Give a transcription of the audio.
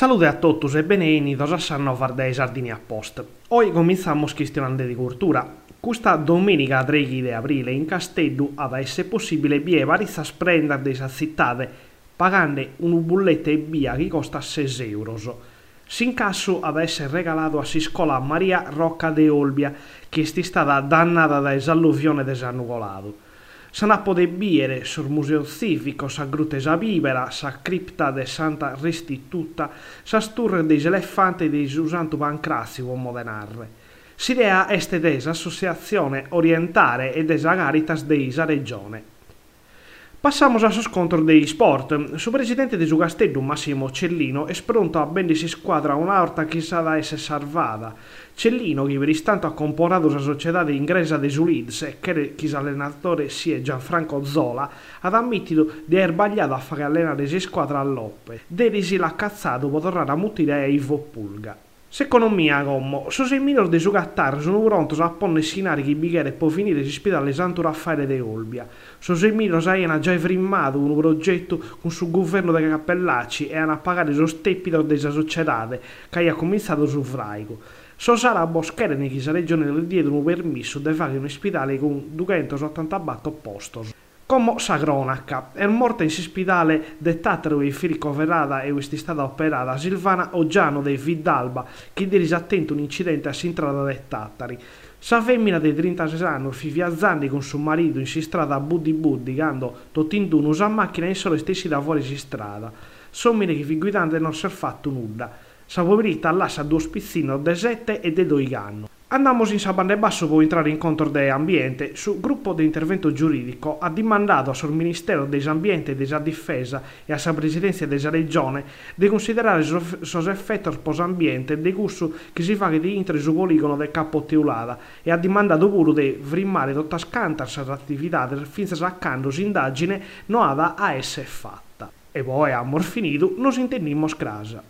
Salute a tutti e benvenuti a essa nuova dei Sardini a Post. Oggi cominciamo questionando di cultura. Questa domenica 3 di aprile in Castello ad essere possibile via vari sprendere della città pagando una bulletta e via che costa 6 euro. S'incasso ad essere regalato a scuola Maria Rocca de Olbia che è stata dannata dall'alluvione del San Nucolato. Se ne può dire sul museo civico, sa Grute sa Vivera, sa cripta de Santa Restituta, sa sturre dei elefanti di Santo Pancrazio, uomo denarre. S'idea est desa associazione orientale e desa Caritas de isa regione. Passamos a scontro dei sport. Su presidente di Castello, Massimo Cellino, è pronto a bendisi squadra una volta che sa da essere salvata. Cellino, che per istanto ha comporato la società di inglese dei Sulids e che allenatore sia Gianfranco Zola, ha ammesso di aver sbagliato a fare allenare la squadra all'Oppe. Derisi l'ha cazzato per tornare a mutire a Ivo Pulga. Secondo me, come, se i minori di giocattare sono pronti a porre scenari che bicchiere può finire di ospitare Santo Raffaele de Olbia. Se i minori hanno già firmato un progetto con il governo dei Cappellacci e hanno pagato lo stepito delle società che ha cominciato su Fraico. So sarà a Boschere che la regione le diede un permesso di fare un ospedale con 284 posti. Come sa cronaca, è morta in ospedale del Tattaro e ricoverata e è stata operata Silvana Oggiano de Vidalba che dirige attento un incidente a Sintrada del Tattari. Sa femmina di 36 anni viaggiando con suo marito in strada a Buddi Buddi quando tottindu usa macchina e solo stessi da fuori in strada. Sommine che vi guidante non si è fatto nulla. Sa poveretta lascia due spizzini de 7 e de 2 anni. Andiamo in Sabande Basso per entrare in conto dell'ambiente. Sul gruppo di intervento giuridico ha demandato al Ministero dell'Ambiente e della Difesa e alla Presidenza della Regione di considerare i suoi effetti sul ambiente di gusto che si fa di intere sul poligono del Capo Teulada e ha demandato pure di firmare tutta scanta l'attività finché a quando l'indagine non ha a essere fatta. E poi, a finito, nos intendiamo scrasa.